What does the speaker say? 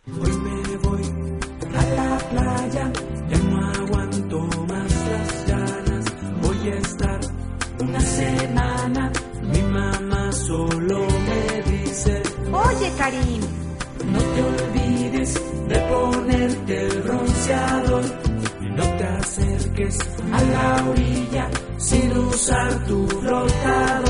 Hoy me voy a la playa, ya no aguanto más las ganas. Voy a estar una semana, mi mamá solo me dice: Oye, Karim, no te olvides de ponerte el bronceador, no te acerques a la orilla sin usar tu flotador.